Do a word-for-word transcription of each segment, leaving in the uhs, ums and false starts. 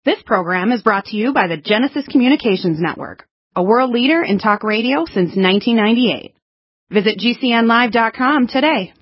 This program is brought to you by the Genesis Communications Network, a world leader in talk radio since nineteen ninety-eight. Visit G C N live dot com today.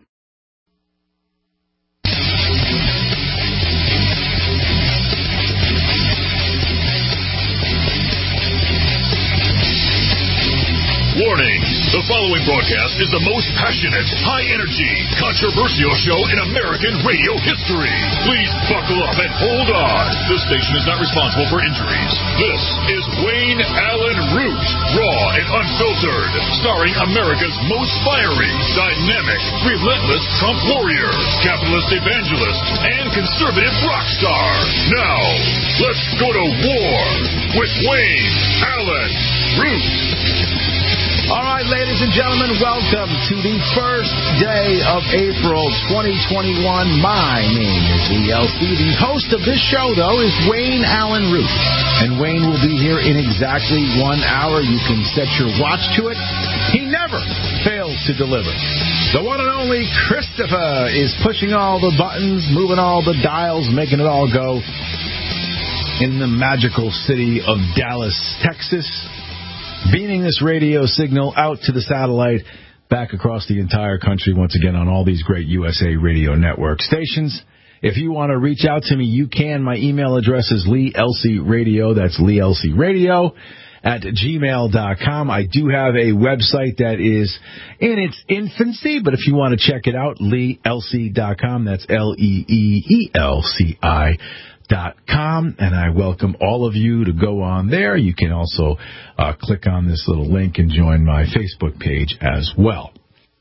Warning! The following broadcast is the most passionate, high-energy, controversial show in American radio history. Please buckle up and hold on. This station is not responsible for injuries. This is Wayne Allyn Root, raw and unfiltered, starring America's most fiery, dynamic, relentless Trump warrior, capitalist evangelist, and conservative rock star. Now, let's go to war with Wayne Allyn Root. All right, ladies and gentlemen, welcome to the first day of April twenty twenty-one. My name is Lee L C. The host of this show, though, is Wayne Allyn Root. And Wayne will be here in exactly one hour. You can set your watch to it. He never fails to deliver. The one and only Christopher is pushing all the buttons, moving all the dials, making it all go in the magical city of Dallas, Texas. Beaming this radio signal out to the satellite, back across the entire country, once again, on all these great U S A Radio Network stations. If you want to reach out to me, you can. My email address is Lee L C Radio. That's Lee L C Radio at gmail dot com. I do have a website that is in its infancy, but if you want to check it out, Lee L C dot com. That's L E E E L C I dot com, and I welcome all of you to go on there. You can also uh, click on this little link and join my Facebook page as well.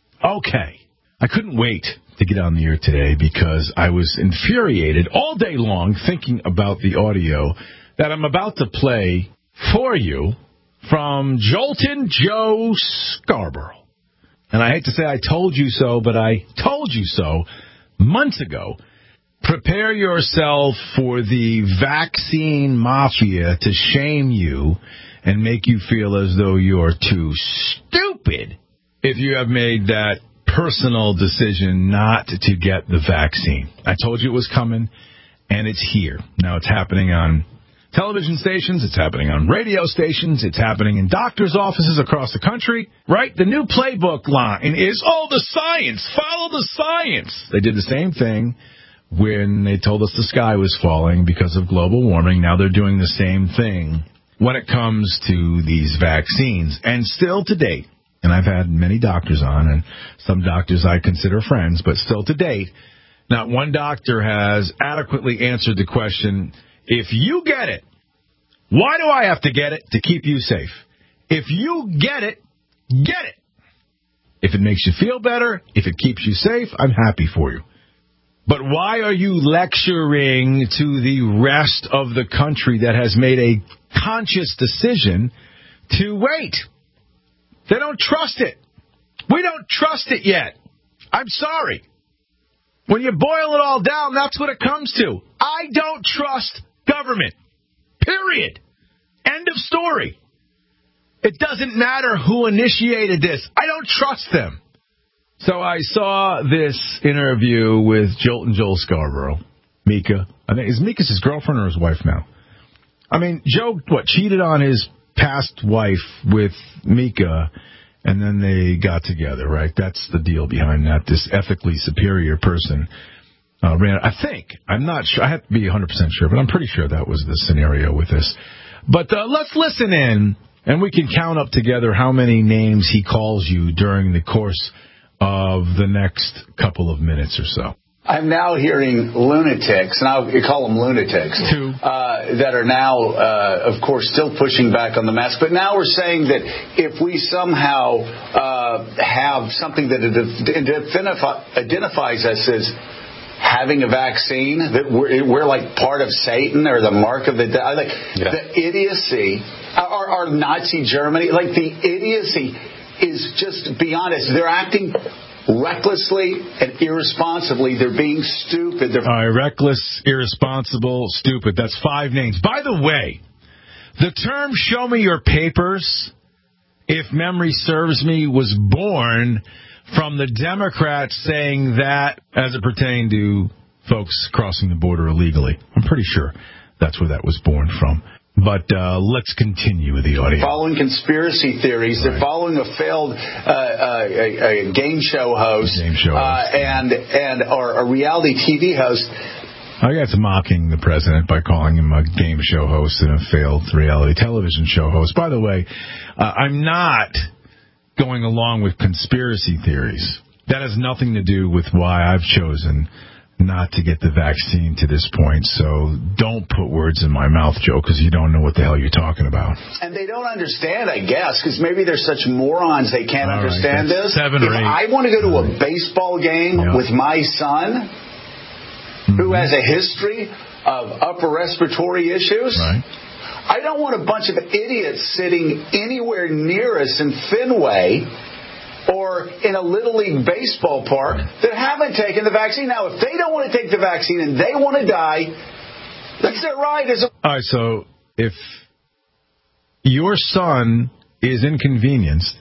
Okay, I couldn't wait to get on the air today because I was infuriated all day long thinking about the audio that I'm about to play for you from Joltin' Joe Scarborough. And I hate to say I told you so, but I told you so months ago. Prepare yourself for the vaccine mafia to shame you and make you feel as though you're too stupid if you have made that personal decision not to get the vaccine. I told you it was coming, and it's here. Now it's happening on television stations. It's happening on radio stations. It's happening in doctors' offices across the country, right? The new playbook line is, oh, the science. Follow the science. They did the same thing when they told us the sky was falling because of global warming. Now they're doing the same thing when it comes to these vaccines. And still to date, and I've had many doctors on, and some doctors I consider friends, but still to date, not one doctor has adequately answered the question, if you get it, why do I have to get it? To keep you safe. If you get it, get it. If it makes you feel better, if it keeps you safe, I'm happy for you. But why are you lecturing to the rest of the country that has made a conscious decision to wait? They don't trust it. We don't trust it yet. I'm sorry. When you boil it all down, that's what it comes to. I don't trust government. Period. End of story. It doesn't matter who initiated this. I don't trust them. So I saw this interview with Joltin' Joe Scarborough, Mika. I think is Mika's his girlfriend or his wife now? I mean, Joe, what, cheated on his past wife with Mika, and then they got together, right? That's the deal behind that. This ethically superior person uh, ran. I think I'm not sure. I have to be one hundred percent sure, but I'm pretty sure that was the scenario with this. But uh, let's listen in, and we can count up together how many names he calls you during the course of the next couple of minutes or so. I'm now hearing lunatics, and I'll call them lunatics, uh, that are now, uh, of course, still pushing back on the mask. But now we're saying that if we somehow uh, have something that identify, identifies us as having a vaccine, that we're, we're like part of Satan or the mark of the devil. Like yeah. The idiocy, or, or Nazi Germany, like the idiocy is just beyond us. They're acting recklessly and irresponsibly. They're being stupid. They're All right, reckless, irresponsible, stupid. That's five names. By the way, the term "show me your papers," if memory serves me, was born from the Democrats saying that as it pertained to folks crossing the border illegally. I'm pretty sure That's where that was born from. But uh, let's continue with the audio. Following conspiracy theories. Right. They're following a failed uh, uh, a, a game show host, game show host. Uh, and and or a reality T V host. I guess mocking the president by calling him a game show host and a failed reality television show host. By the way, uh, I'm not going along with conspiracy theories. That has nothing to do with why I've chosen not to get the vaccine to this point. So don't put words in my mouth, Joe, because you don't know what the hell you're talking about. And they don't understand, I guess, because maybe they're such morons they can't All understand right, this. Seven if or eight. I want to go to a baseball game yeah. with my son, mm-hmm. who has a history of upper respiratory issues, right. I don't want a bunch of idiots sitting anywhere near us in Fenway or in a Little League baseball park that haven't taken the vaccine. Now, if they don't want to take the vaccine and they want to die, that's their right. As a- All right, so if your son is inconvenienced,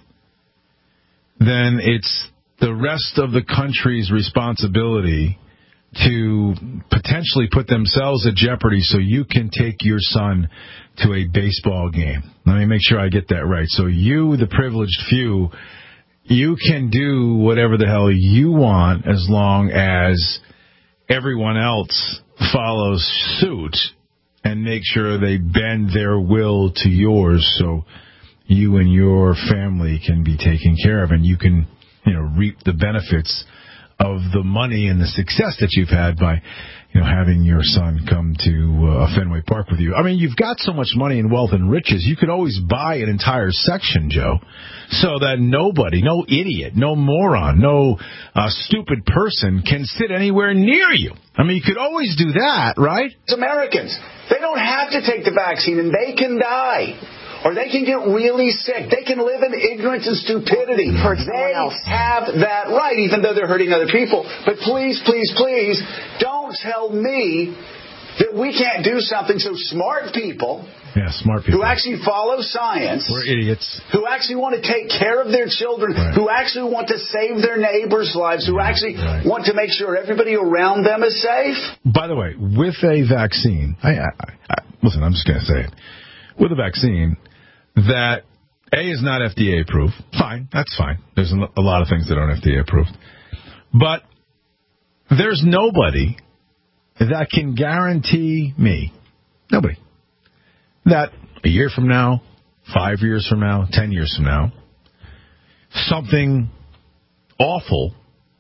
then it's the rest of the country's responsibility to potentially put themselves at jeopardy so you can take your son to a baseball game. Let me make sure I get that right. So you, the privileged few, you can do whatever the hell you want as long as everyone else follows suit and make sure they bend their will to yours so you and your family can be taken care of and you can, you know, reap the benefits of the money and the success that you've had by, you know, having your son come to uh, Fenway Park with you. I mean, you've got so much money and wealth and riches, you could always buy an entire section, Joe, so that nobody, no idiot, no moron, no uh, stupid person can sit anywhere near you. I mean, you could always do that, right? It's Americans. They don't have to take the vaccine, and they can die. Or they can get really sick. They can live in ignorance and stupidity. They have that right, even though they're hurting other people. But please, please, please, don't tell me that we can't do something so smart people, yeah, smart people who actually follow science, we're idiots, who actually want to take care of their children, right. who actually want to save their neighbors' lives, who actually right. want to make sure everybody around them is safe. By the way, with a vaccine, I, I, I, listen, I'm just going to say it. With a vaccine that, A, is not F D A approved. Fine, that's fine. There's a lot of things that aren't F D A approved. But there's nobody that can guarantee me, nobody, that a year from now, five years from now, ten years from now, something awful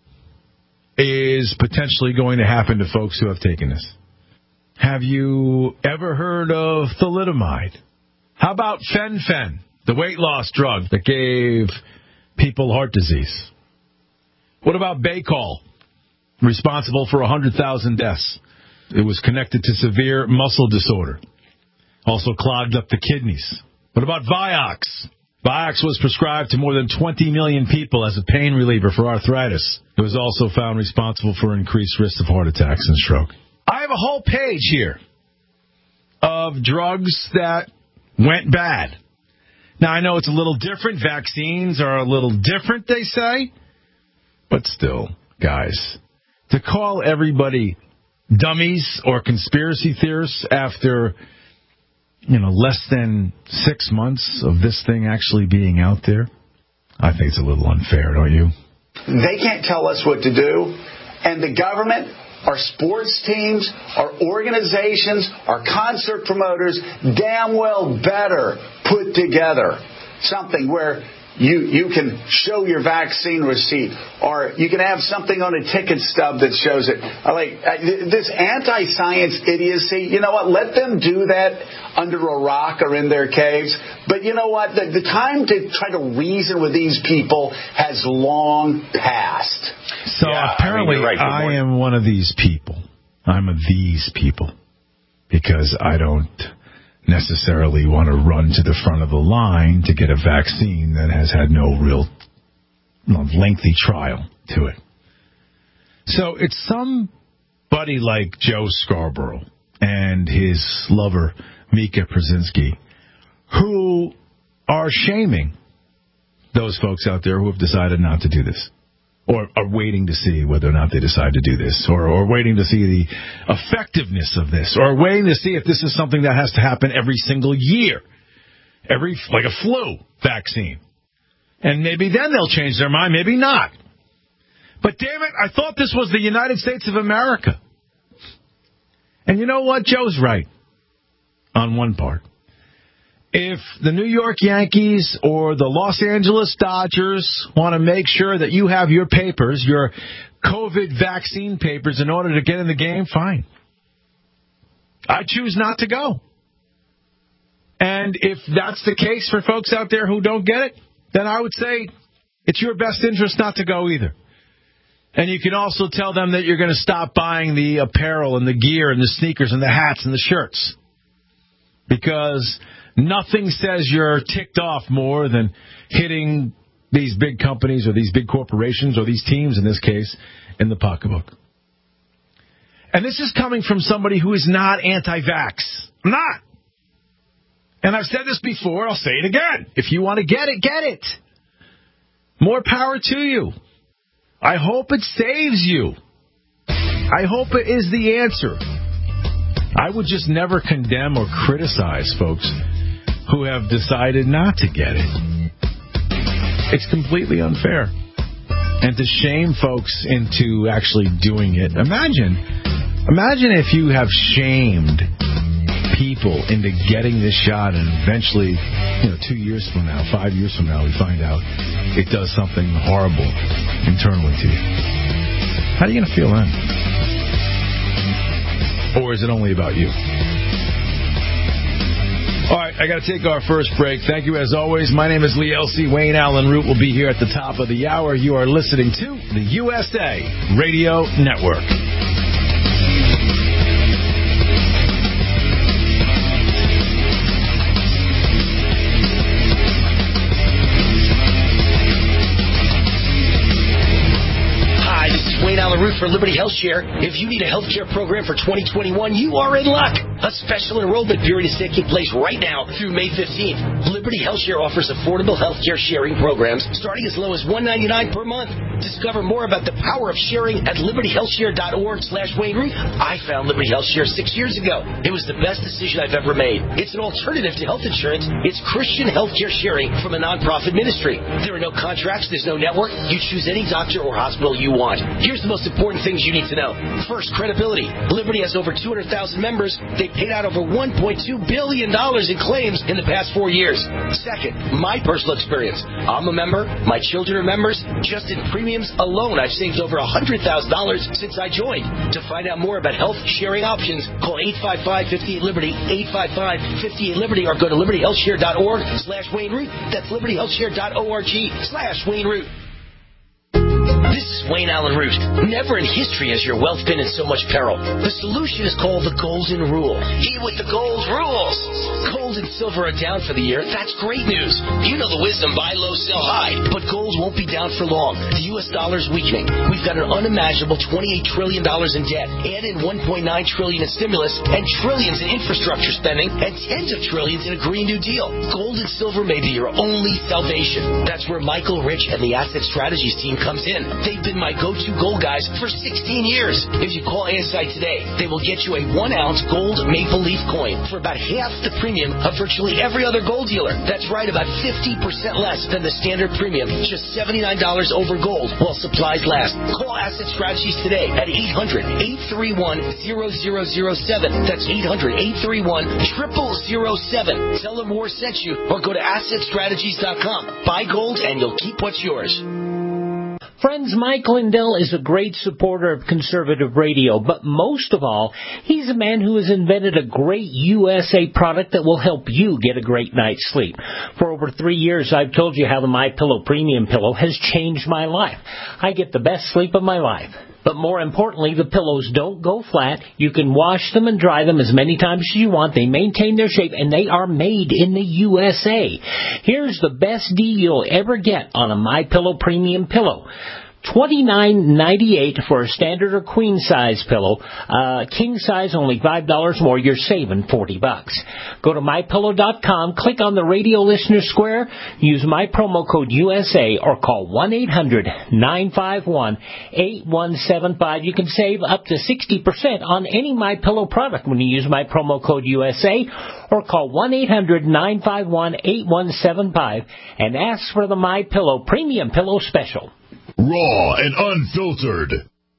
is potentially going to happen to folks who have taken this. Have you ever heard of thalidomide? How about Fen-Phen, the weight loss drug that gave people heart disease? What about Baycol, responsible for one hundred thousand deaths? It was connected to severe muscle disorder. Also clogged up the kidneys. What about Vioxx? Vioxx was prescribed to more than twenty million people as a pain reliever for arthritis. It was also found responsible for increased risk of heart attacks and stroke. I have a whole page here of drugs that went bad. Now, I know it's a little different. Vaccines are a little different, they say. But still, guys, to call everybody dummies or conspiracy theorists after, you know, less than six months of this thing actually being out there, I think it's a little unfair, don't you? They can't tell us what to do. And the government, our sports teams, our organizations, our concert promoters, damn well better put together something where you you can show your vaccine receipt, or you can have something on a ticket stub that shows it. I like this anti-science idiocy. You know what? Let them do that under a rock or in their caves. But you know what? The, the time to try to reason with these people has long passed. So yeah, apparently I, mean, right, I am one of these people. I'm a these people because I don't necessarily want to run to the front of the line to get a vaccine that has had no real no, lengthy trial to it. So it's somebody like Joe Scarborough and his lover, Mika Brzezinski, who are shaming those folks out there who have decided not to do this. or are waiting to see whether or not they decide to do this, or, or waiting to see the effectiveness of this, or waiting to see if this is something that has to happen every single year, every like a flu vaccine. And maybe then they'll change their mind, maybe not. But damn it, I thought this was the United States of America. And you know what? Joe's right on one part. If the New York Yankees or the Los Angeles Dodgers want to make sure that you have your papers, your COVID vaccine papers, in order to get in the game, fine. I choose not to go. And if that's the case for folks out there who don't get it, then I would say it's your best interest not to go either. And you can also tell them that you're going to stop buying the apparel and the gear and the sneakers and the hats and the shirts. Because nothing says you're ticked off more than hitting these big companies or these big corporations or these teams, in this case, in the pocketbook. And this is coming from somebody who is not anti-vax. I'm not. And I've said this before, I'll say it again. If you want to get it, get it. More power to you. I hope it saves you. I hope it is the answer. I would just never condemn or criticize folks who have decided not to get it. It's completely unfair. And to shame folks into actually doing it. Imagine, imagine if you have shamed people into getting this shot, and eventually, you know, two years from now, five years from now, we find out it does something horrible internally to you. How are you going to feel then? Or is it only about you? All right, I got to take our first break. Thank you as always. My name is Lee L C. Wayne Allen Root will be here at the top of the hour. You are listening to the U S A Radio Network. Wayne Allen Root for Liberty Health Share. If you need a health care program for twenty twenty-one, you are in luck. A special enrollment period is taking place right now through May fifteenth. Liberty Health Share offers affordable health care sharing programs starting as low as one dollar and ninety-nine cents per month. Discover more about the power of sharing at liberty health share dot org slash Wayne Root. I found Liberty Health Share six years ago. It was the best decision I've ever made. It's an alternative to health insurance. It's Christian health care sharing from a nonprofit ministry. There are no contracts. There's no network. You choose any doctor or hospital you want. Here's the most important things you need to know. First, credibility. Liberty has over two hundred thousand members. They paid out over one point two billion dollars in claims in the past four years. Second, my personal experience. I'm a member. My children are members. Just in premiums alone, I've saved over one hundred thousand dollars since I joined. To find out more about health sharing options, call eight five five, five eight Liberty, eight five five, five eight Liberty, or go to liberty health share dot org slash Wayne Root. That's liberty health share dot org slash Wayne Root. This is Wayne Allen Root. Never in history has your wealth been in so much peril. The solution is called the Golden Rule. Eat with the gold rules. Gold and silver are down for the year. That's great news. You know the wisdom, buy low, sell high. But gold won't be down for long. The U S dollar is weakening. We've got an unimaginable twenty-eight trillion dollars in debt. Add in one point nine trillion dollars in stimulus and trillions in infrastructure spending and tens of trillions in a Green New Deal. Gold and silver may be your only salvation. That's where Michael Rich and the Asset Strategies team comes in. They've been my go-to gold guys for sixteen years. If you call A S I today, they will get you a one-ounce gold maple leaf coin for about half the premium of virtually every other gold dealer. That's right, about fifty percent less than the standard premium. Just seventy-nine dollars over gold while supplies last. Call Asset Strategies today at eight hundred, eight three one, zero zero zero seven. That's eight hundred, eight three one, zero zero zero seven. Tell them War sent you or go to asset strategies dot com. Buy gold and you'll keep what's yours. Friends, Mike Lindell is a great supporter of conservative radio, but most of all, he's a man who has invented a great U S A product that will help you get a great night's sleep. For over three years, I've told you how the MyPillow Premium Pillow has changed my life. I get the best sleep of my life. But more importantly, the pillows don't go flat. You can wash them and dry them as many times as you want. They maintain their shape, and they are made in the U S A. Here's the best deal you'll ever get on a MyPillow Premium Pillow. twenty-nine ninety-eight for a standard or queen size pillow. Uh, king size only five dollars more. You're saving forty bucks. Go to my pillow dot com, click on the radio listener square, use my promo code U S A or call one eight hundred nine five one eight one seven five. You can save up to sixty percent on any MyPillow product when you use my promo code U S A or call one eight hundred nine five one eight one seven five and ask for the MyPillow Premium Pillow Special. Raw and unfiltered.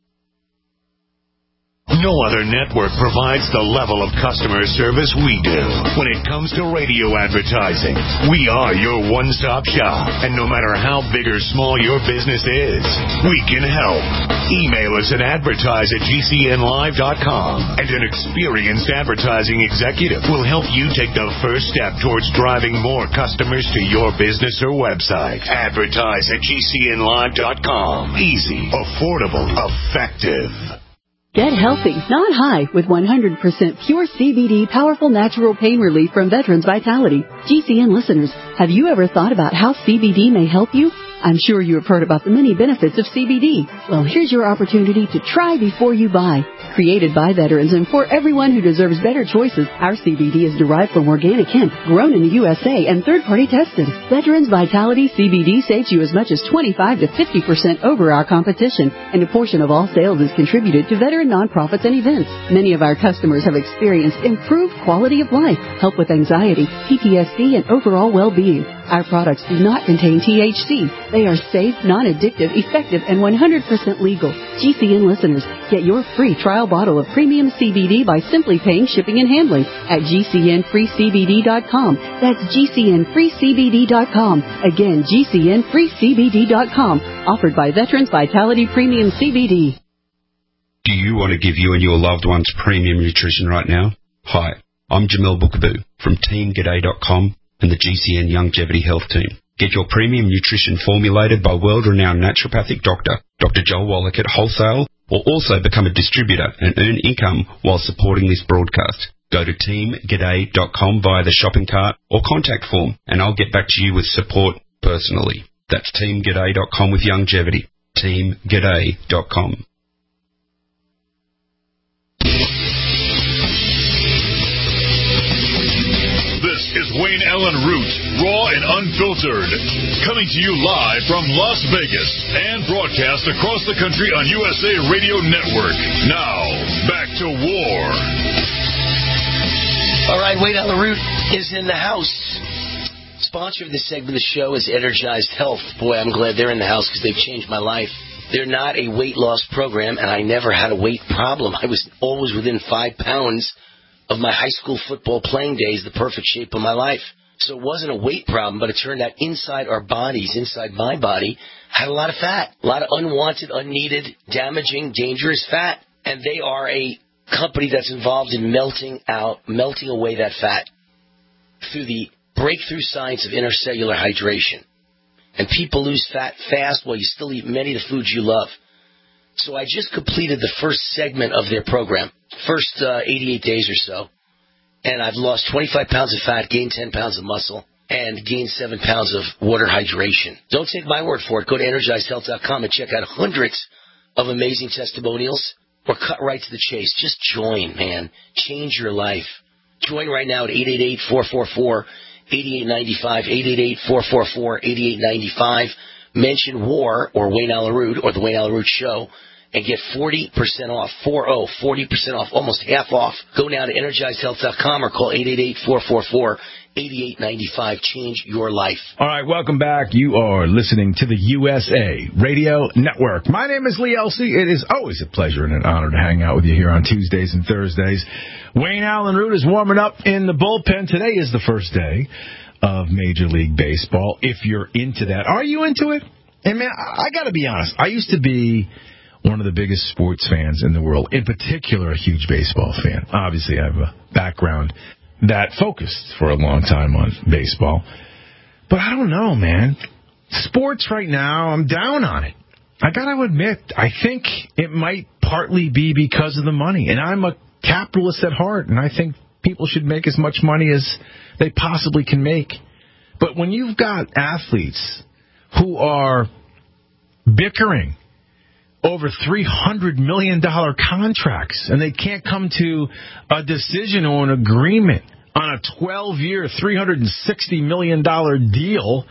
No other network provides the level of customer service we do. When it comes to radio advertising, we are your one-stop shop. And no matter how big or small your business is, we can help. Email us at advertise at G C N live dot com, and an experienced advertising executive will help you take the first step towards driving more customers to your business or website. Advertise at G C N live dot com. Easy, affordable, effective. Get healthy, not high, with one hundred percent pure C B D powerful natural pain relief from Veterans Vitality. G C N listeners, have you ever thought about how C B D may help you? I'm sure you have heard about the many benefits of C B D. Well, here's your opportunity to try before you buy. Created by veterans and for everyone who deserves better choices, our C B D is derived from organic hemp, grown in the U S A, and third-party tested. Veterans Vitality C B D saves you as much as twenty-five to fifty percent over our competition, and a portion of all sales is contributed to veteran nonprofits and events. Many of our customers have experienced improved quality of life, help with anxiety, P T S D, and overall well-being. Our products do not contain T H C. They are safe, non-addictive, effective, and one hundred percent legal. G C N listeners, get your free trial bottle of premium C B D by simply paying shipping and handling at G C N free C B D dot com. That's G C N free C B D dot com. Again, G C N free C B D dot com. Offered by Veterans Vitality Premium C B D. Do you want to give you and your loved ones premium nutrition right now? Hi, I'm Jamel Bookaboo from Team G'day dot com and the G C N Longevity Health Team. Get your premium nutrition formulated by world-renowned naturopathic doctor, Doctor Joel Wallach at Wholesale, or also become a distributor and earn income while supporting this broadcast. Go to Team G'day dot com via the shopping cart or contact form, and I'll get back to you with support personally. That's Team G'day dot com with longevity. Team G'day dot com. This is Wayne Allen Root, raw and unfiltered, coming to you live from Las Vegas and broadcast across the country on U S A Radio Network. Now, back to war. All right, Wayne Allen Root is in the house. Sponsor of this segment of the show is Energized Health. Boy, I'm glad they're in the house because they've changed my life. They're not a weight loss program, and I never had a weight problem. I was always within five pounds of my high school football playing days, the perfect shape of my life. So it wasn't a weight problem, but it turned out inside our bodies, inside my body, had a lot of fat, a lot of unwanted, unneeded, damaging, dangerous fat. And they are a company that's involved in melting out, melting away that fat through the breakthrough science of intercellular hydration. And people lose fat fast while you still eat many of the foods you love. So I just completed the first segment of their program, first uh, eighty-eight days or so, and I've lost twenty-five pounds of fat, gained ten pounds of muscle, and gained seven pounds of water hydration. Don't take my word for it. Go to energized health dot com and check out hundreds of amazing testimonials, or cut right to the chase. Just join, man. Change your life. Join right now at eight eight eight, four four four, eight eight nine five, eight eight eight, four four four, eight eight nine five. Mention WAR or Wayne Allen Root or The Wayne Allen Root Show and get forty percent off, forty, forty percent off, almost half off. Go now to energized health dot com or call eight eight eight, four four four, eight eight nine five. Change your life. All right, welcome back. You are listening to the U S A Radio Network. My name is Lee Elsey. It is always a pleasure and an honor to hang out with you here on Tuesdays and Thursdays. Wayne Allen Root is warming up in the bullpen. Today is the first day of Major League Baseball, if you're into that. Are you into it? And, man, I, I got to be honest. I used to be one of the biggest sports fans in the world, in particular a huge baseball fan. Obviously, I have a background that focused for a long time on baseball. But I don't know, man. Sports right now, I'm down on it. I got to admit, I think it might partly be because of the money. And I'm a capitalist at heart, and I think people should make as much money as they possibly can make. But when you've got athletes who are bickering over three hundred million dollars contracts, and they can't come to a decision or an agreement on a twelve-year, three hundred sixty million dollars deal.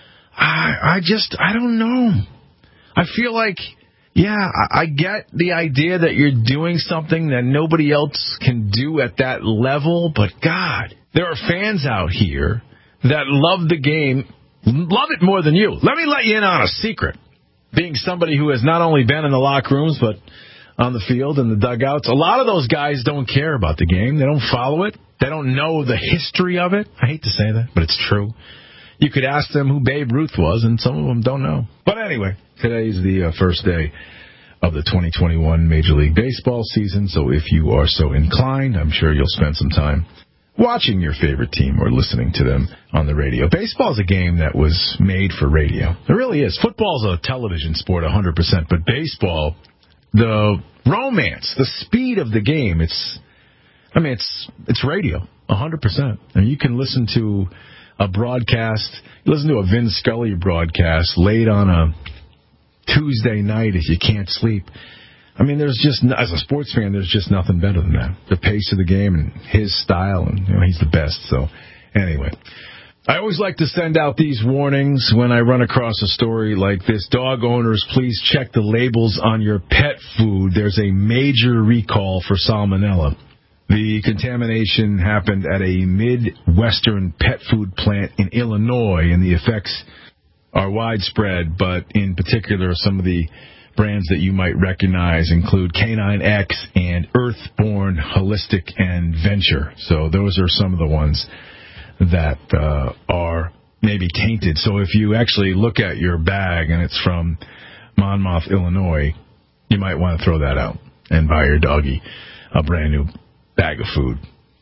I, I just, I don't know. I feel like, yeah, I, I get the idea that you're doing something that nobody else can do at that level, but God, there are fans out here that love the game, love it more than you. Let me let you in on a secret. Being somebody who has not only been in the locker rooms, but on the field and the dugouts, a lot of those guys don't care about the game. They don't follow it. They don't know the history of it. I hate to say that, but it's true. You could ask them who Babe Ruth was, and some of them don't know. But anyway, today is the uh, first day of the twenty twenty-one Major League Baseball season, so if you are so inclined, I'm sure you'll spend some time watching your favorite team or listening to them on the radio. Baseball is a game that was made for radio. It really is. Football's a television sport one hundred percent, but baseball, the romance, the speed of the game, it's, I mean, it's it's radio, one hundred percent. I mean, you can listen to a broadcast, you listen to a Vin Scully broadcast late on a Tuesday night if you can't sleep. I mean, there's just, as a sports fan, there's just nothing better than that. The pace of the game and his style, and you know, he's the best. So, anyway, I always like to send out these warnings when I run across a story like this. Dog owners, please check the labels on your pet food. There's a major recall for salmonella. The contamination happened at a Midwestern pet food plant in Illinois, and the effects are widespread, but in particular, some of the brands that you might recognize include Canine X and Earthborn Holistic and Venture. So those are some of the ones that uh, are maybe tainted. So if you actually look at your bag and it's from Monmouth, Illinois, you might want to throw that out and buy your doggy a brand new bag of food.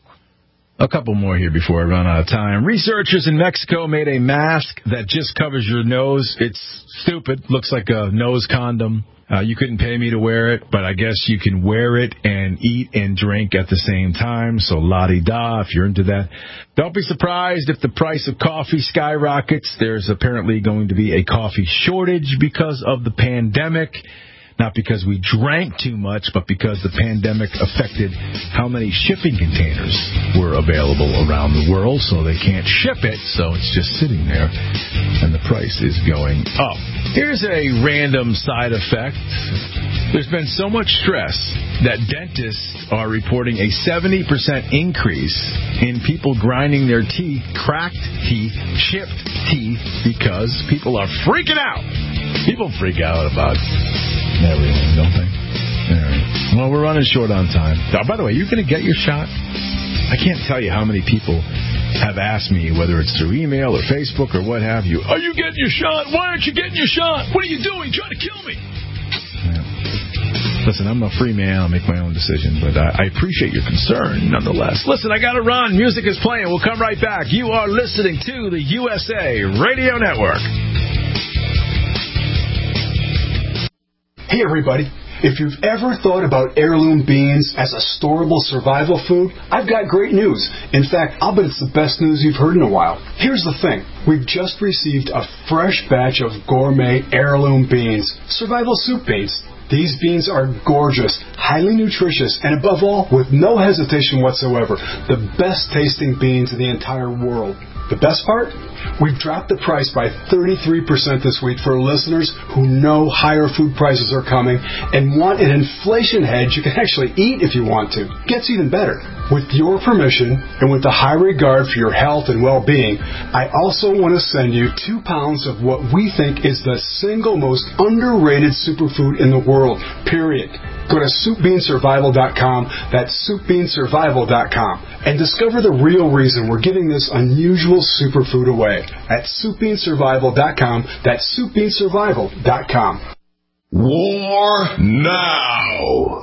A couple more here before I run out of time. Researchers in Mexico made a mask that just covers your nose. It's stupid. Looks like a nose condom. Uh, you couldn't pay me to wear it, but I guess you can wear it and eat and drink at the same time. So la-di-da if you're into that. Don't be surprised if the price of coffee skyrockets. There's apparently going to be a coffee shortage because of the pandemic. Not because we drank too much, but because the pandemic affected how many shipping containers were available around the world, so they can't ship it, so it's just sitting there, and the price is going up. Here's a random side effect. There's been so much stress that dentists are reporting a seventy percent increase in people grinding their teeth, cracked teeth, chipped teeth, because people are freaking out. People freak out about everything, don't they? All right. Well, we're running short on time. Oh, by the way, you're going to get your shot? I can't tell you how many people have asked me, whether it's through email or Facebook or what have you, are you getting your shot? Why aren't you getting your shot? What are you doing? Trying to kill me? Yeah. Listen, I'm a free man. I'll make my own decision, but I, I appreciate your concern nonetheless. Listen, I got to run. Music is playing. We'll come right back. You are listening to the U S A Radio Network. Hey, everybody. If you've ever thought about heirloom beans as a storable survival food, I've got great news. In fact, I'll bet it's the best news you've heard in a while. Here's the thing. We've just received a fresh batch of gourmet heirloom beans, survival soup beans. These beans are gorgeous, highly nutritious, and above all, with no hesitation whatsoever, the best tasting beans in the entire world. The best part? We've dropped the price by thirty-three percent this week for listeners who know higher food prices are coming and want an inflation hedge you can actually eat if you want to. Gets even better. With your permission and with the high regard for your health and well-being, I also want to send you two pounds of what we think is the single most underrated superfood in the world, period. Go to soup bean survival dot com, that's soup bean survival dot com, and discover the real reason we're giving this unusual superfood away at soup bean survival dot com, that's soup bean survival dot com. War now!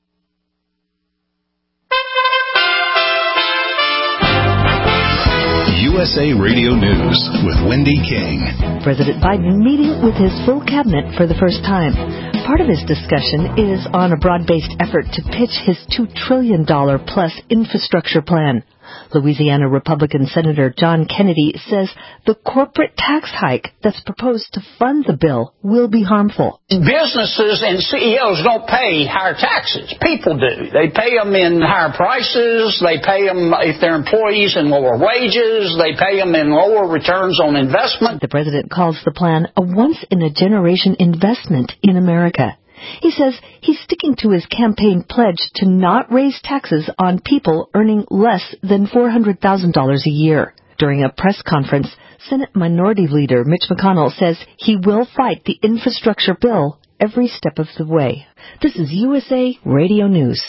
U S A Radio News with Wendy King. President Biden meeting with his full cabinet for the first time. Part of his discussion is on a broad-based effort to pitch his two trillion dollars plus infrastructure plan. Louisiana Republican Senator John Kennedy says the corporate tax hike that's proposed to fund the bill will be harmful. Businesses and C E Os don't pay higher taxes. People do. They pay them in higher prices. They pay them, if they're employees, in lower wages. They pay them in lower returns on investment. The president calls the plan a once-in-a-generation investment in America. He says he's sticking to his campaign pledge to not raise taxes on people earning less than four hundred thousand dollars a year. During a press conference, Senate Minority Leader Mitch McConnell says he will fight the infrastructure bill every step of the way. This is U S A Radio News.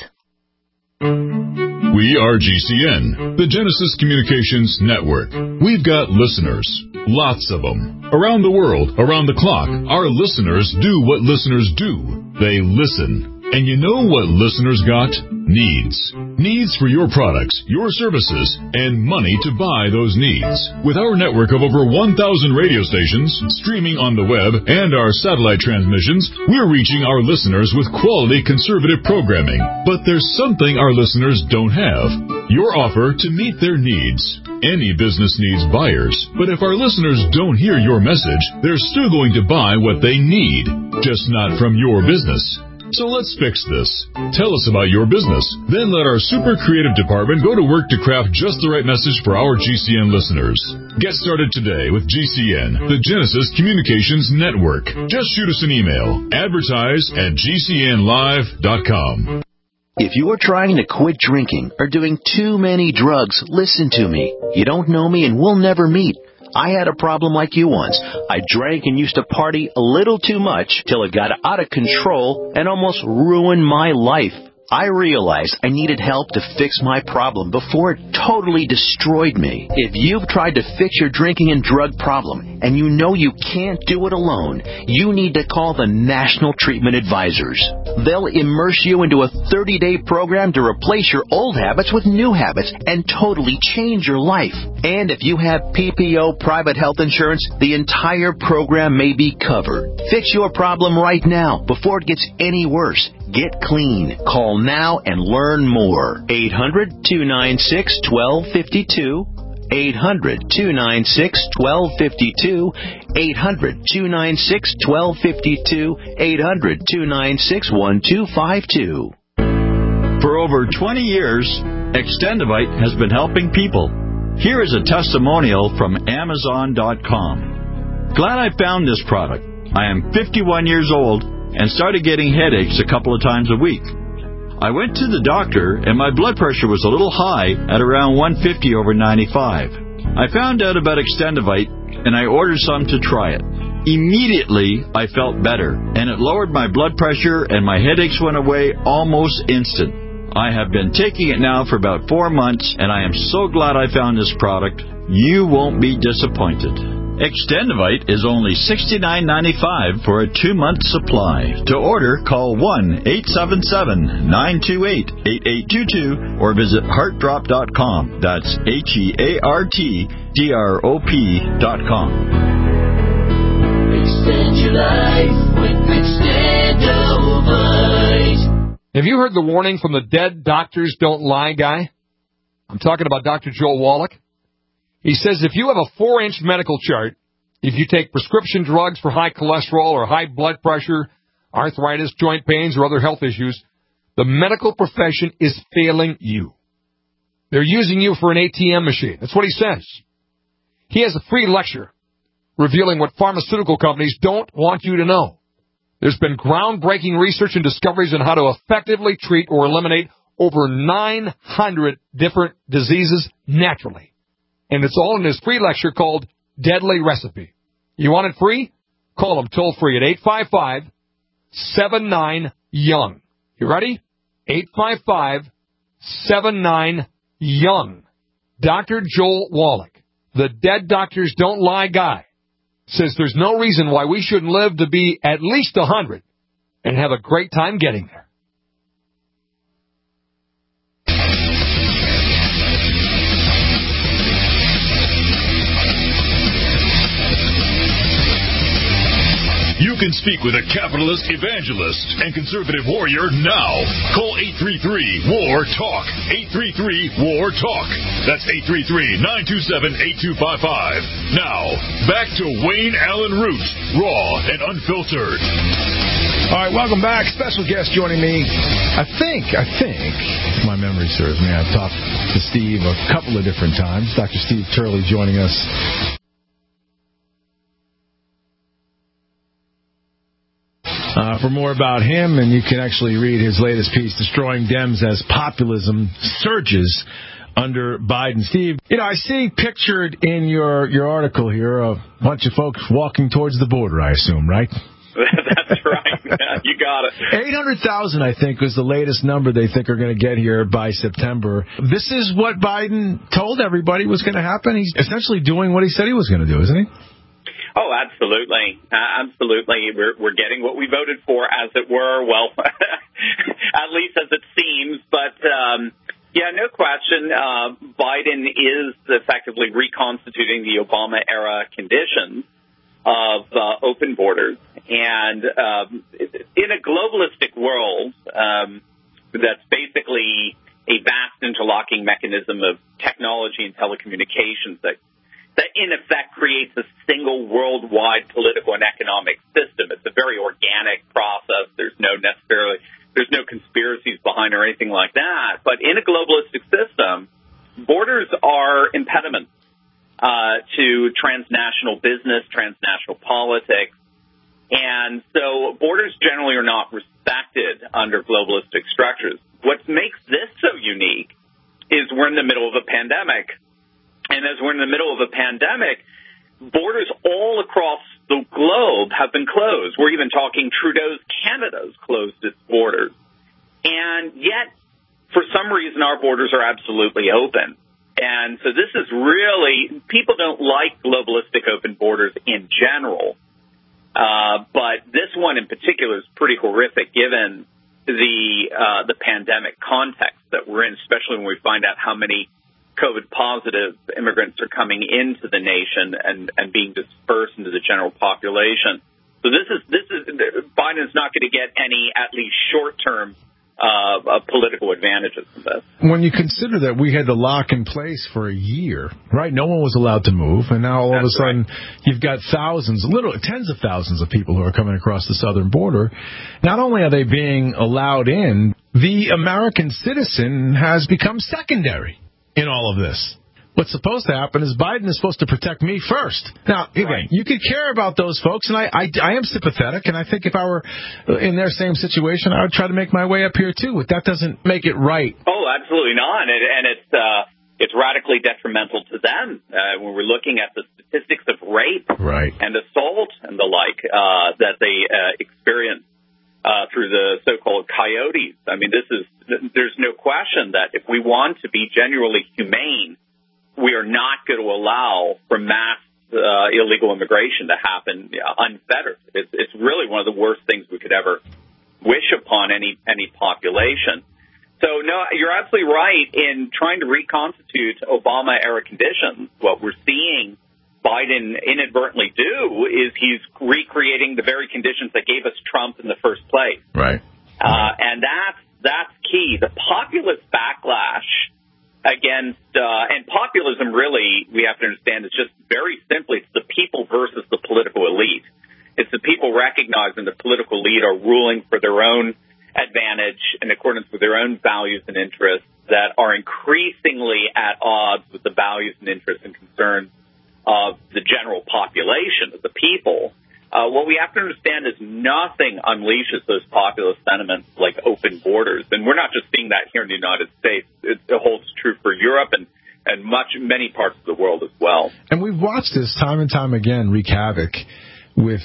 We are G C N, the Genesis Communications Network. We've got listeners, lots of them. Around the world, around the clock, our listeners do what listeners do. They listen. And you know what listeners got? Needs. Needs for your products, your services, and money to buy those needs. With our network of over one thousand radio stations, streaming on the web, and our satellite transmissions, we're reaching our listeners with quality conservative programming. But there's something our listeners don't have. Your offer to meet their needs. Any business needs buyers, but if our listeners don't hear your message, they're still going to buy what they need, just not from your business. So let's fix this. Tell us about your business. Then let our super creative department go to work to craft just the right message for our G C N listeners. Get started today with G C N, the Genesis Communications Network. Just shoot us an email. Advertise at G C N live dot com. If you are trying to quit drinking or doing too many drugs, listen to me. You don't know me and we'll never meet. I had a problem like you once. I drank and used to party a little too much till it got out of control and almost ruined my life. I realized I needed help to fix my problem before it totally destroyed me. If you've tried to fix your drinking and drug problem and you know you can't do it alone, you need to call the National Treatment Advisors. They'll immerse you into a thirty-day program to replace your old habits with new habits and totally change your life. And if you have P P O private health insurance, the entire program may be covered. Fix your problem right now before it gets any worse. Get clean. Call now and learn more. eight hundred, two nine six, one two five two. eight hundred, two nine six, one two five two. eight hundred, two nine six, one two five two. eight hundred, two nine six, one two five two. For over twenty years, Extendivite has been helping people. Here is a testimonial from Amazon dot com. Glad I found this product. I am fifty-one years old and started getting headaches a couple of times a week. I went to the doctor and my blood pressure was a little high at around one fifty over ninety-five. I found out about Extendivite and I ordered some to try it. Immediately, I felt better and it lowered my blood pressure and my headaches went away almost instant. I have been taking it now for about four months and I am so glad I found this product. You won't be disappointed. Extendivite is only sixty-nine ninety-five for a two-month supply. To order, call one eight seven seven, nine two eight, eight eight two two or visit heart drop dot com. That's H E A R T D R O P dot com. Extend your life with Extendivite. Have you heard the warning from the Dead Doctors Don't Lie guy? I'm talking about Doctor Joel Wallach. He says if you have a four-inch medical chart, if you take prescription drugs for high cholesterol or high blood pressure, arthritis, joint pains, or other health issues, the medical profession is failing you. They're using you for an A T M machine. That's what he says. He has a free lecture revealing what pharmaceutical companies don't want you to know. There's been groundbreaking research and discoveries on how to effectively treat or eliminate over nine hundred different diseases naturally. And it's all in his free lecture called Deadly Recipe. You want it free? Call him toll free at eight five five, seven nine, young. You ready? eight five five, seven nine, young. Doctor Joel Wallach, the Dead Doctors Don't Lie guy, says there's no reason why we shouldn't live to be at least one hundred and have a great time getting there. You You can speak with a capitalist evangelist and conservative warrior now. Call eight three three, W A R, TALK. eight three three, W A R, TALK. That's eight three three, nine two seven, eight two five five. Now, back to Wayne Allen Root, raw and unfiltered. All right, welcome back. Special guest joining me. I think, I think, if my memory serves me, I've talked to Steve a couple of different times. Doctor Steve Turley joining us. Uh, for more about him, and you can actually read his latest piece, Destroying Dems as Populism Surges Under Biden. Steve, you know, I see pictured in your, your article here a bunch of folks walking towards the border, I assume, right? That's right. You got it. eight hundred thousand, I think, was the latest number they think are going to get here by September. This is what Biden told everybody was going to happen. He's essentially doing what he said he was going to do, isn't he? Oh, absolutely. Uh, absolutely. We're, we're getting what we voted for, as it were. Well, at least as it seems. But, um, yeah, no question. Uh, Biden is effectively reconstituting the Obama-era conditions of uh, open borders. And um, in a globalistic world um, that's basically a vast interlocking mechanism of technology and telecommunications that that in effect creates a single worldwide political and economic system. It's a very organic process. There's no necessarily, there's no conspiracies behind or anything like that. But in a globalistic system, borders are impediments uh, to transnational business, transnational politics. And so borders generally are not respected under globalistic structures. What makes this so unique is we're in the middle of a pandemic. And as we're in the middle of a pandemic, borders all across the globe have been closed. We're even talking Trudeau's Canada's closed its borders. And yet, for some reason, our borders are absolutely open. And so this is really, people don't like globalistic open borders in general. Uh, but this one in particular is pretty horrific given the, uh, the pandemic context that we're in, especially when we find out how many COVID-positive immigrants are coming into the nation and, and being dispersed into the general population. So this is this is Biden's not going to get any, at least short-term, uh, uh, political advantages from this. When you consider that we had the lock in place for a year, right? No one was allowed to move, and now all That's of a sudden right. you've got thousands, literally tens of thousands of people who are coming across the southern border. Not only are they being allowed in, the American citizen has become secondary in all of this. What's supposed to happen is Biden is supposed to protect me first. Now, again, right. you could care about those folks, and I, I, I am sympathetic, and I think if I were in their same situation, I would try to make my way up here, too. But that doesn't make it right. Oh, absolutely not. And, and it's uh, it's radically detrimental to them. Uh, when we're looking at the statistics of rape right. and assault and the like uh, that they uh, experience uh, through the so-called coyotes. I mean, this is there's no question that if we want to be genuinely humane, we are not going to allow for mass uh, illegal immigration to happen uh, unfettered. It's, it's really one of the worst things we could ever wish upon any any population. So, no, you're absolutely right in trying to reconstitute Obama-era conditions. What we're seeing Biden inadvertently do is he's recreating the very conditions that gave us Trump in the first place. Right. Uh, and that's that's key. The populist backlash against, uh, and populism really, we have to understand, is just very simply, it's the people versus the political elite. It's the people recognizing the political elite are ruling for their own advantage in accordance with their own values and interests that are increasingly at odds with the values and interests and concerns of the general population, of the people. Uh, what we have to understand is nothing unleashes those populist sentiments like open borders. And we're not just seeing that here in the United States. It, it holds true for Europe and, and much, many parts of the world as well. And we've watched this time and time again wreak havoc with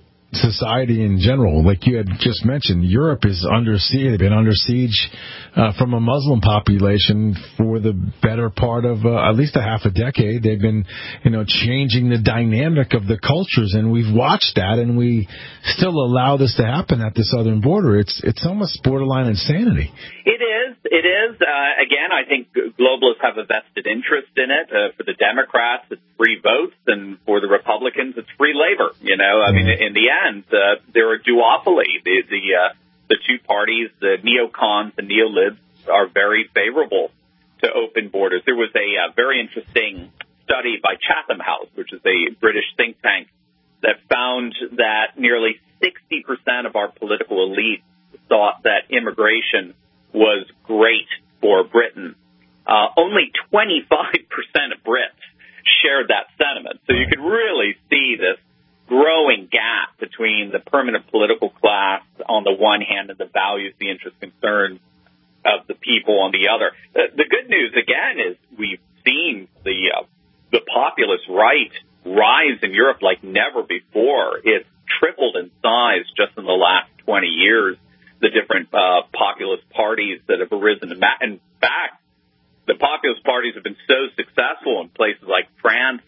society in general. Like you had just mentioned, Europe is under siege. They've been under siege uh, from a Muslim population for the better part of uh, at least a half a decade. They've been, you know, changing the dynamic of the cultures, and we've watched that, and we still allow this to happen at the southern border. It's it's almost borderline insanity. It is, it is. Uh, again, I think globalists have a vested interest in it. Uh, for the Democrats, it's free votes, and for the Republicans, it's free labor. You know, I mean, in the end, uh, they're a duopoly. The the, uh, the two parties, the neocons and neolibs, are very favorable to open borders. There was a uh, very interesting study by Chatham House, which is a British think tank, that found that nearly sixty percent of our political elite thought that immigration was great for Britain. Uh, only twenty-five percent of Brits shared that sentiment. So you could really see this growing gap between the permanent political class on the one hand and the values, the interests, concerns of the people on the other. The, the good news, again, is we've seen the uh, the populist right rise in Europe like never before. It's tripled in size just in the last twenty years, the different uh, populist parties that have arisen. In fact, the populist parties have been so successful in places like France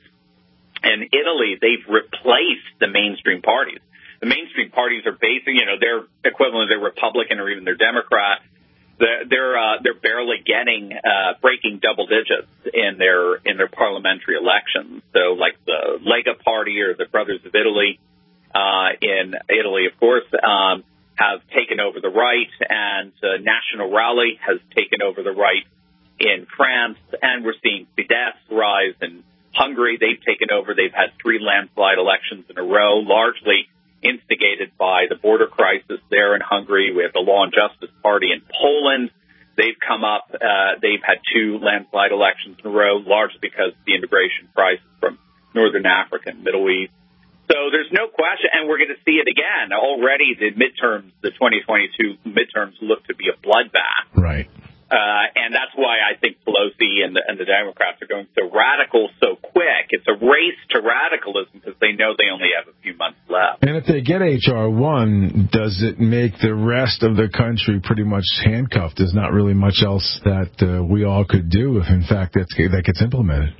and Italy, they've replaced the mainstream parties. The mainstream parties are basically, you know, their equivalent of their Republican or even their Democrat. They're they're, uh, they're barely getting uh, breaking double digits in their in their parliamentary elections. So, like the Lega Party or the Brothers of Italy uh, in Italy, of course, um, have taken over the right, and uh, National Rally has taken over the right in France, and we're seeing Fidesz rise in Hungary. They've taken over. They've had three landslide elections in a row, largely instigated by the border crisis there in Hungary. We have the Law and Justice Party in Poland. They've come up. Uh, they've had two landslide elections in a row, largely because of the immigration crisis from Northern Africa and Middle East. So there's no question, and we're going to see it again. Already the midterms, the twenty twenty-two midterms look to be a bloodbath. Right. Uh, and that's why I think Pelosi and the, and the Democrats are going so radical so quick. It's a race to radicalism because they know they only have a few months left. And if they get H R one, does it make the rest of the country pretty much handcuffed? There's not really much else that uh, we all could do if, in fact, that's, that gets implemented.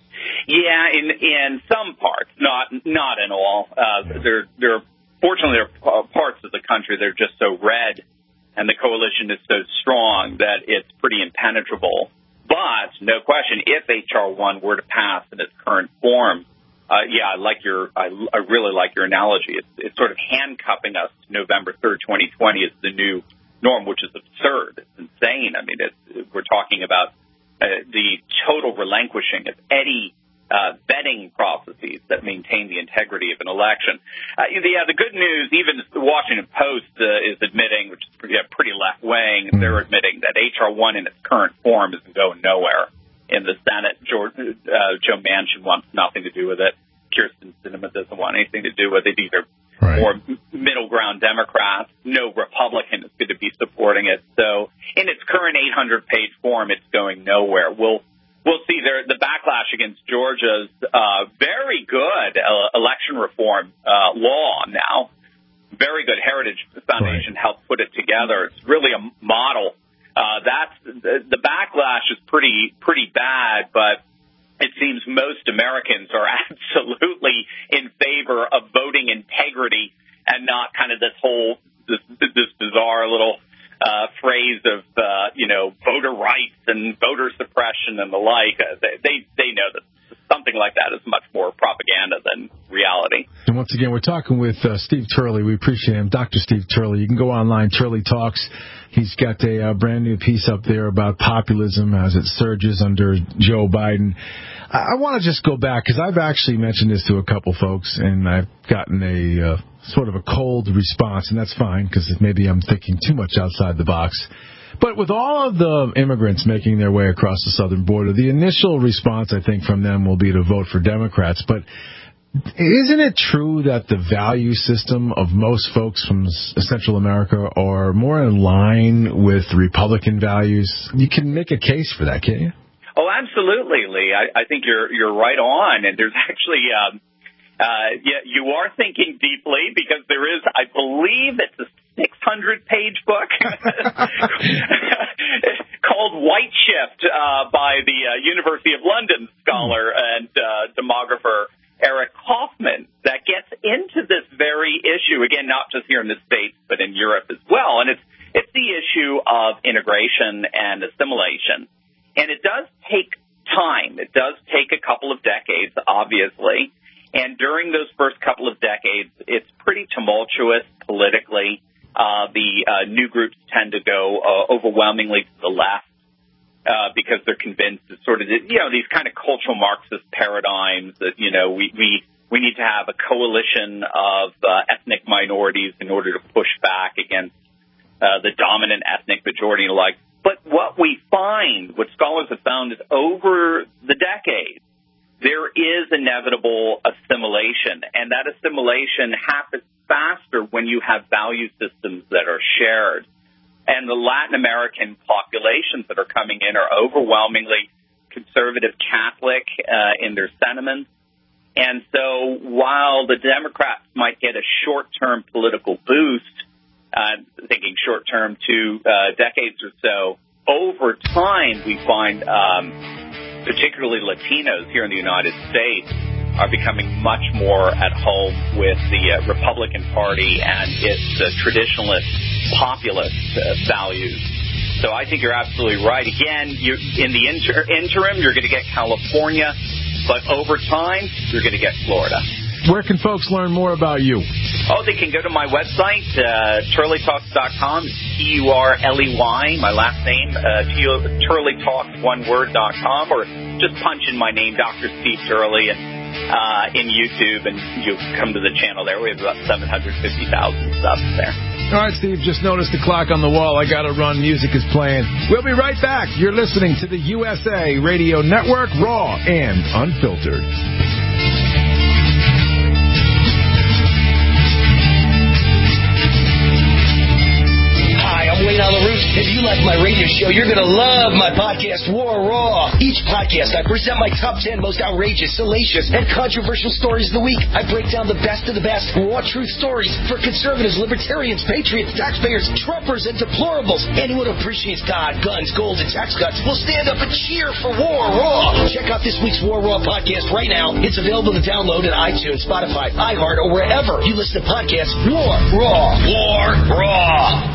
Yeah, in in some parts, not not in all. Uh, yeah. There, there. Fortunately, there are parts of the country that are just so red, and the coalition is so strong that it's pretty impenetrable. But no question, if H R one were to pass in its current form, uh, yeah, I like your, I, I really like your analogy. It's, it's sort of handcuffing us to November third, twenty twenty as the new norm, which is absurd. It's insane. I mean, it's, we're talking about uh, the total relinquishing of any Uh, vetting processes that maintain the integrity of an election. Uh, yeah, the good news, even the Washington Post uh, is admitting, which is pretty, yeah, pretty left-wing, mm. they're admitting that H R one in its current form isn't going nowhere in the Senate. George, uh, Joe Manchin wants nothing to do with it. Kirsten Sinema doesn't want anything to do with it. These are right. more middle-ground Democrats. No Republican is going to be supporting it. So in its current eight hundred page form, it's going nowhere. We'll We'll see there, the backlash against Georgia's uh, very good uh, election reform uh, law now. Very good. Heritage Foundation right. helped put it together. It's really a model. Uh, that's the, the backlash is pretty pretty bad, but it seems most Americans are absolutely in favor of voting integrity and not kind of this whole this, this bizarre little Uh, phrase of, uh, you know, voter rights and voter suppression and the like. Uh, they, they they know that something like that is much more propaganda than reality. And once again, we're talking with uh, Steve Turley. We appreciate him. Doctor Steve Turley. You can go online, Turley Talks. He's got a uh, brand new piece up there about populism as it surges under Joe Biden. I, I want to just go back, because I've actually mentioned this to a couple folks, and I've gotten a uh, sort of a cold response, and that's fine, because maybe I'm thinking too much outside the box. But with all of the immigrants making their way across the southern border, the initial response, I think, from them will be to vote for Democrats. But isn't it true that the value system of most folks from Central America are more in line with Republican values? You can make a case for that, can't you? Oh, absolutely, Lee. I, I think you're you're right on. And there's actually, um, uh, yeah, you are thinking deeply, because there is, I believe, it's a six hundred page book called White Shift uh, by the uh, University of London scholar and uh, demographer Eric Kaufman that gets into this very issue, again, not just here in the States, but in Europe as well. And it's it's the issue issue of integration and assimilation. And it does take time. It does take a couple of decades, obviously. And during those first couple of decades, it's pretty tumultuous politically. Uh, the uh, new groups tend to go uh, overwhelmingly to the left uh, because they're convinced that sort of, you know, these kind of cultural Marxist paradigms that, you know, we, we, we need to have a coalition of uh, ethnic minorities in order to push back against uh, the dominant ethnic majority and the like. But what we find, what scholars have found, is over the decades, there is inevitable assimilation, and that assimilation happens faster when you have value systems that are shared. And the Latin American populations that are coming in are overwhelmingly conservative Catholic uh, in their sentiments. And so while the Democrats might get a short-term political boost, uh, thinking short-term two uh, decades or so, over time we find um, particularly Latinos here in the United States are becoming much more at home with the uh, Republican Party and its uh, traditionalist populist uh, values. So I think you're absolutely right. Again, you, in the inter- interim, you're going to get California, but over time, you're going to get Florida. Where can folks learn more about you? Oh, they can go to my website, uh, Turley Talks dot com, T U R L E Y, my last name, uh, Turley Talks, one word, dot com, or just punch in my name, Doctor Steve Turley, and uh, in YouTube, and you'll come to the channel there. We have about seven hundred fifty thousand subs there. All right, Steve, just noticed the clock on the wall. I got to run. Music is playing. We'll be right back. You're listening to the U S A Radio Network, raw and unfiltered. I'm Wayne on the Roof. If you like my radio show, you're going to love my podcast, War Raw. Each podcast, I present my top ten most outrageous, salacious, and controversial stories of the week. I break down the best of the best raw truth stories for conservatives, libertarians, patriots, taxpayers, Trumpers, and deplorables. Anyone who appreciates God, guns, gold, and tax cuts will stand up and cheer for War Raw. Check out this week's War Raw podcast right now. It's available to download at iTunes, Spotify, iHeart, or wherever you listen to podcasts. War Raw. War Raw.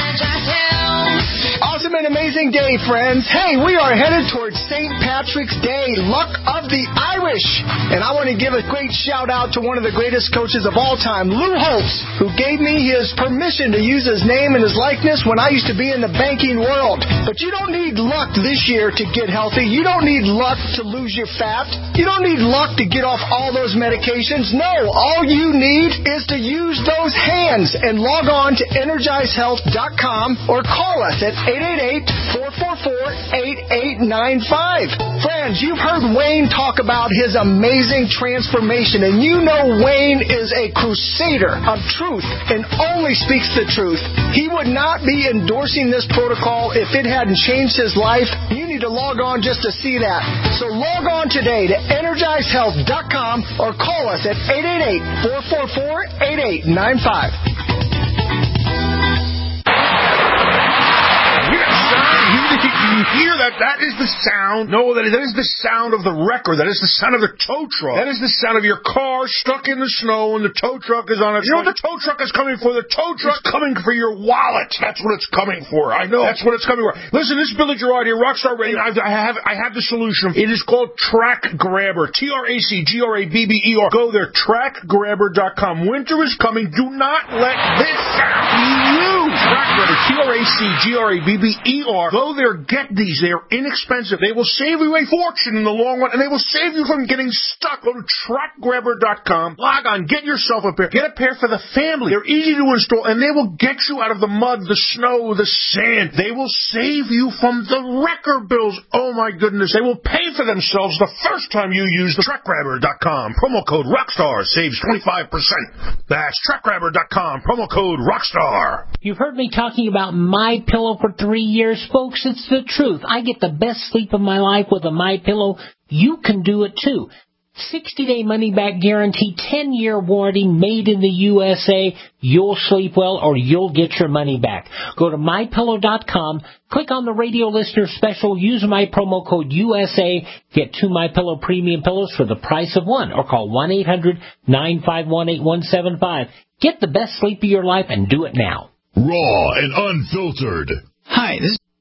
Awesome and amazing day, friends. Hey, we are headed towards Saint Patrick's Day, Luck of the Irish. And I want to give a great shout out to one of the greatest coaches of all time, Lou Holtz, who gave me his permission to use his name and his likeness when I used to be in the banking world. But you don't need luck this year to get healthy. You don't need luck to lose your fat. You don't need luck to get off all those medications. No, all you need is to use those hands and log on to energize health dot com or call us at eight eight eight, four four four, eight eight nine five. Friends, you've heard Wayne talk about his amazing transformation, and you know Wayne is a crusader of truth and only speaks the truth. He would not be endorsing this protocol if it hadn't changed his life. You need to log on just to see that. So log on today to energize health dot com or call us at eight eight eight, four four four, eight eight nine five. You hear that? That is the sound. No, that is, that is the sound of the wrecker. That is the sound of the tow truck. That is the sound of your car stuck in the snow and the tow truck is on its way. You know what the tow truck is coming for? The tow truck is coming for your wallet. That's what it's coming for. I know. That's what it's coming for. Listen, this is Billy Gerard here, Rockstar Radio. I have, I have the solution. It is called Track Grabber. T R A C G R A B B E R. Go there, track grabber dot com. Winter is coming. Do not let this sound be used. Track Grabber. T R A C G R A B B E R. Go there, get these. They are inexpensive. They will save you a fortune in the long run, and they will save you from getting stuck. Go to track grabber dot com. Log on. Get yourself a pair. Get a pair for the family. They're easy to install, and they will get you out of the mud, the snow, the sand. They will save you from the wrecker bills. Oh, my goodness. They will pay for themselves the first time you use the track grabber dot com. Promo code ROCKSTAR saves twenty-five percent. That's track grabber dot com. Promo code ROCKSTAR. You've heard me talking about My Pillow for three years, folks. It's the truth. I get the best sleep of my life with a My Pillow. You can do it too. sixty-day money-back guarantee, ten-year warranty, made in the U S A. You'll sleep well or you'll get your money back. Go to my pillow dot com, click on the radio listener special, use my promo code U S A, get two My Pillow premium pillows for the price of one, or call one eight hundred, nine five one, eight one seven five. Get the best sleep of your life and do it now. Raw and unfiltered. Hi, this is...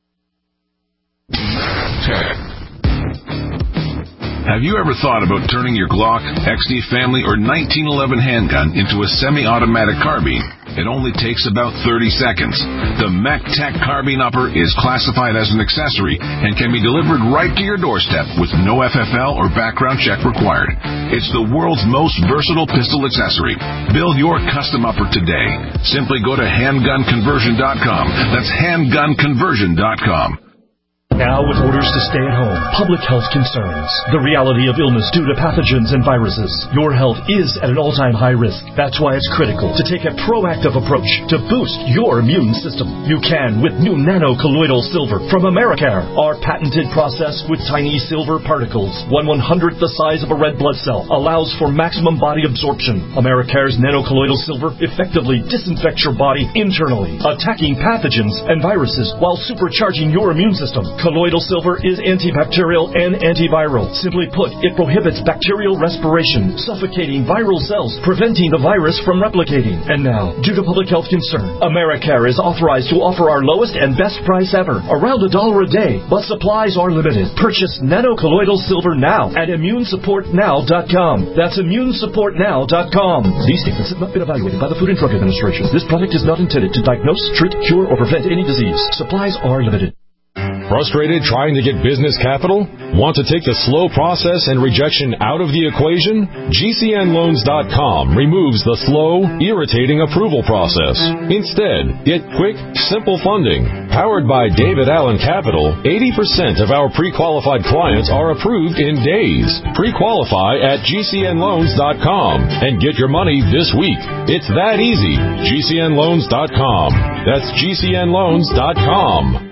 Have you ever thought about turning your Glock, X D Family, or nineteen eleven handgun into a semi-automatic carbine? It only takes about thirty seconds. The MechTech Carbine Upper is classified as an accessory and can be delivered right to your doorstep with no F F L or background check required. It's the world's most versatile pistol accessory. Build your custom upper today. Simply go to handgun conversion dot com. That's handgun conversion dot com. Now with orders to stay at home, public health concerns, the reality of illness due to pathogens and viruses, your health is at an all-time high risk. That's why it's critical to take a proactive approach to boost your immune system. You can with new nano-colloidal silver from Americare. Our patented process with tiny silver particles, one one-hundredth the size of a red blood cell, allows for maximum body absorption. Americare's nano-colloidal silver effectively disinfects your body internally, attacking pathogens and viruses while supercharging your immune system. Colloidal silver is antibacterial and antiviral. Simply put, it prohibits bacterial respiration, suffocating viral cells, preventing the virus from replicating. And now, due to public health concern, Americare is authorized to offer our lowest and best price ever, around a dollar a day, but supplies are limited. Purchase nano-colloidal silver now at immune support now dot com. That's immune support now dot com. These statements have not been evaluated by the Food and Drug Administration. This product is not intended to diagnose, treat, cure, or prevent any disease. Supplies are limited. Frustrated trying to get business capital? Want to take the slow process and rejection out of the equation? G C N loans dot com removes the slow, irritating approval process. Instead, get quick, simple funding. Powered by David Allen Capital, eighty percent of our pre-qualified clients are approved in days. Pre-qualify at G C N loans dot com and get your money this week. It's that easy. G C N loans dot com. That's G C N loans dot com.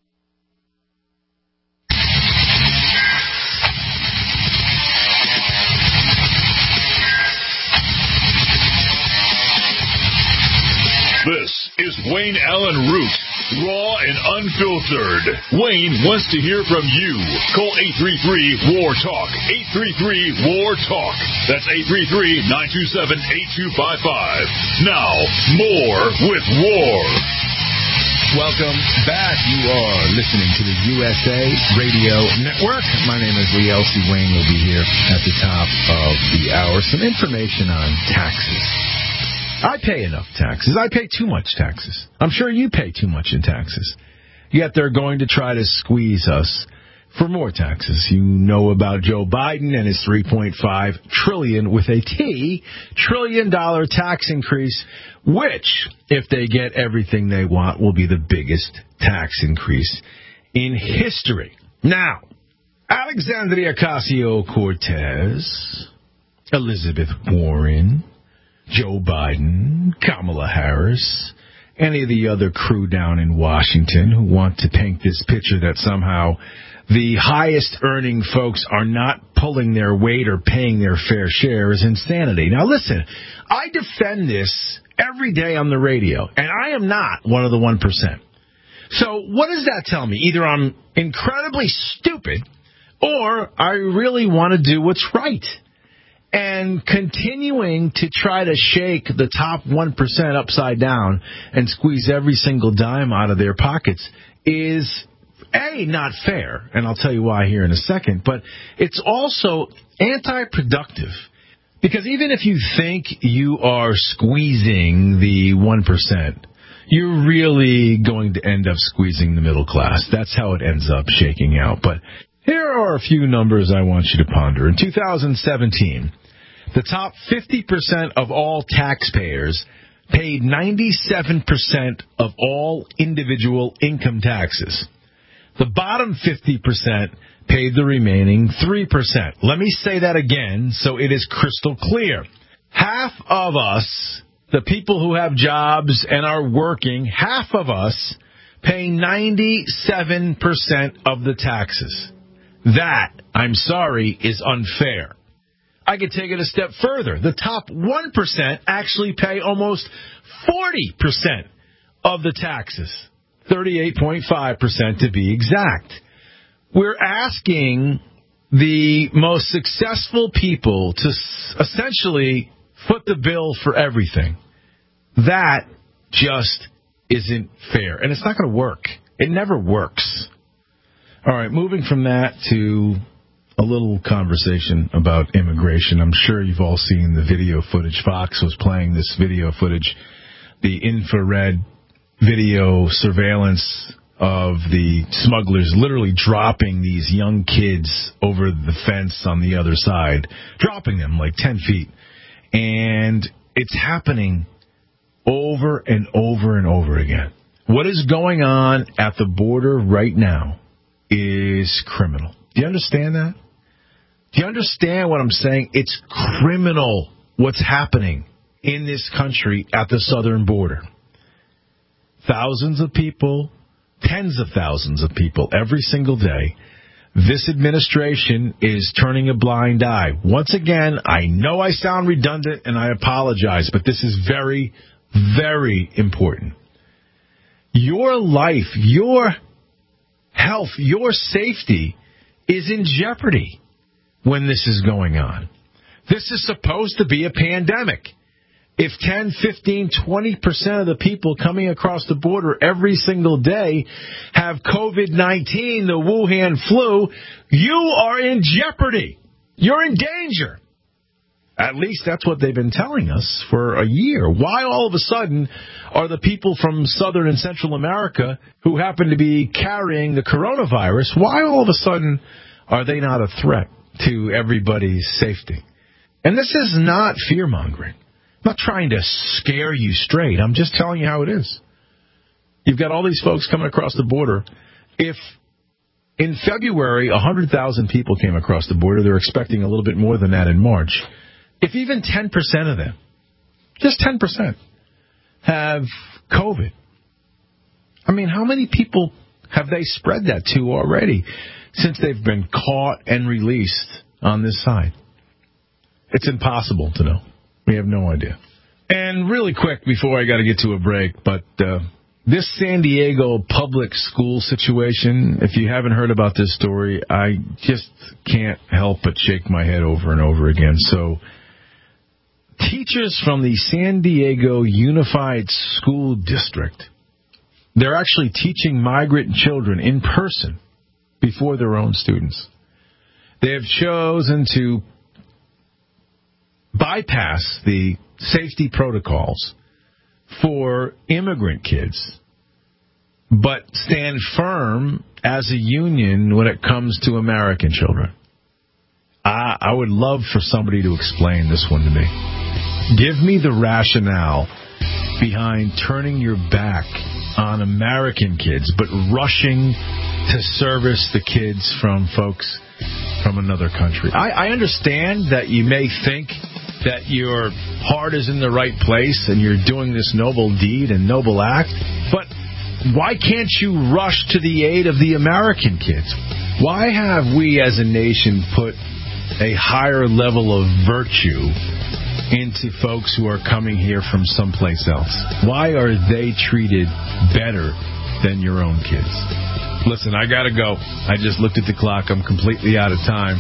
This is Wayne Allen Root, raw and unfiltered. Wayne wants to hear from you. Call eight three three, W A R, TALK. eight three three, W A R, TALK. That's eight three three, nine two seven, eight two five five. Now, more with W A R. Welcome back. You are listening to the U S A Radio Network. My name is Lee Elsie. Wayne will be here at the top of the hour. Some information on taxes. I pay enough taxes. I pay too much taxes. I'm sure you pay too much in taxes. Yet they're going to try to squeeze us for more taxes. You know about Joe Biden and his three point five trillion with a T, trillion dollar tax increase, which, if they get everything they want, will be the biggest tax increase in history. Now, Alexandria Ocasio-Cortez, Elizabeth Warren, Joe Biden, Kamala Harris, any of the other crew down in Washington who want to paint this picture that somehow the highest earning folks are not pulling their weight or paying their fair share is insanity. Now listen, I defend this every day on the radio, and I am not one of the one percent. So what does that tell me? Either I'm incredibly stupid or I really want to do what's right. And continuing to try to shake the top one percent upside down and squeeze every single dime out of their pockets is, A, not fair, and I'll tell you why here in a second, but it's also anti-productive. Because even if you think you are squeezing the one percent, you're really going to end up squeezing the middle class. That's how it ends up shaking out. But here are a few numbers I want you to ponder. In two thousand seventeen, the top fifty percent of all taxpayers paid ninety-seven percent of all individual income taxes. The bottom fifty percent paid the remaining three percent. Let me say that again so it is crystal clear. Half of us, the people who have jobs and are working, half of us pay ninety-seven percent of the taxes. That, I'm sorry, is unfair. I could take it a step further. The top one percent actually pay almost forty percent of the taxes. thirty-eight point five percent to be exact. We're asking the most successful people to essentially foot the bill for everything. That just isn't fair. And it's not going to work. It never works. All right, moving from that to a little conversation about immigration. I'm sure you've all seen the video footage. Fox was playing this video footage, the infrared video surveillance of the smugglers literally dropping these young kids over the fence on the other side, dropping them like ten feet. And it's happening over and over and over again. What is going on at the border right now is criminal. Do you understand that? Do you understand what I'm saying? It's criminal what's happening in this country at the southern border. Thousands of people, tens of thousands of people every single day. This administration is turning a blind eye. Once again, I know I sound redundant and I apologize, but this is very, very important. Your life, your health, your safety is in jeopardy when this is going on. This is supposed to be a pandemic. If ten, fifteen, twenty percent of the people coming across the border every single day have COVID nineteen, the Wuhan flu, you are in jeopardy. You're in danger. At least that's what they've been telling us for a year. Why all of a sudden are the people from Southern and Central America who happen to be carrying the coronavirus, why all of a sudden are they not a threat to everybody's safety? And this is not fear-mongering. I'm not trying to scare you straight. I'm just telling you how it is. You've got all these folks coming across the border. If in February one hundred thousand people came across the border, they're expecting a little bit more than that in March. If even ten percent of them, just ten percent, have COVID, I mean, how many people have they spread that to already since they've been caught and released on this side? It's impossible to know. We have no idea. And really quick before I got to get to a break, but uh, this San Diego public school situation, if you haven't heard about this story, I just can't help but shake my head over and over again. So teachers from the San Diego Unified School District, they're actually teaching migrant children in person before their own students. They have chosen to bypass the safety protocols for immigrant kids, but stand firm as a union when it comes to American children. I, I would love for somebody to explain this one to me. Give me the rationale behind turning your back on American kids, but rushing to service the kids from folks from another country. I, I understand that you may think that your heart is in the right place and you're doing this noble deed and noble act, but why can't you rush to the aid of the American kids? Why have we as a nation put a higher level of virtue into folks who are coming here from someplace else? Why are they treated better than your own kids? Listen, I gotta go. I just looked at the clock. I'm completely out of time.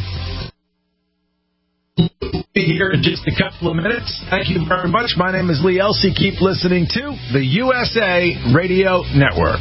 Be here in just a couple of minutes. Thank you very much. My name is Lee Elsey. Keep listening to the U S A Radio Network.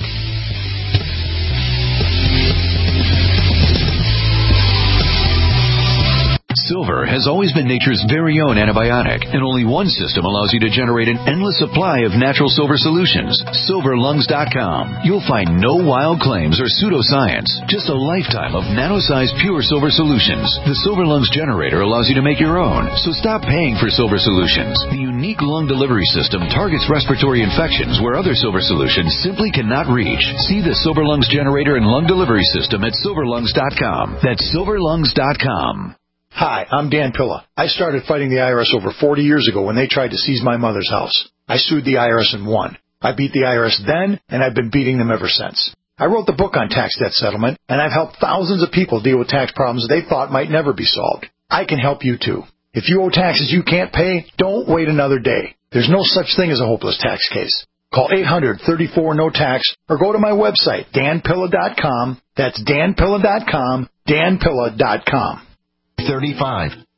Silver has always been nature's very own antibiotic, and only one system allows you to generate an endless supply of natural silver solutions. silver lungs dot com. You'll find no wild claims or pseudoscience, just a lifetime of nano-sized pure silver solutions. The Silver Lungs generator allows you to make your own, so stop paying for silver solutions. The unique lung delivery system targets respiratory infections where other silver solutions simply cannot reach. See the Silver Lungs generator and lung delivery system at silver lungs dot com. That's silver lungs dot com. Hi, I'm Dan Pilla. I started fighting the I R S over forty years ago when they tried to seize my mother's house. I sued the I R S and won. I beat the I R S then, and I've been beating them ever since. I wrote the book on tax debt settlement, and I've helped thousands of people deal with tax problems they thought might never be solved. I can help you too. If you owe taxes you can't pay, don't wait another day. There's no such thing as a hopeless tax case. Call eight hundred, thirty-four, no tax or go to my website, dan pilla dot com. That's dan pilla dot com, dan pilla dot com. thirty-five.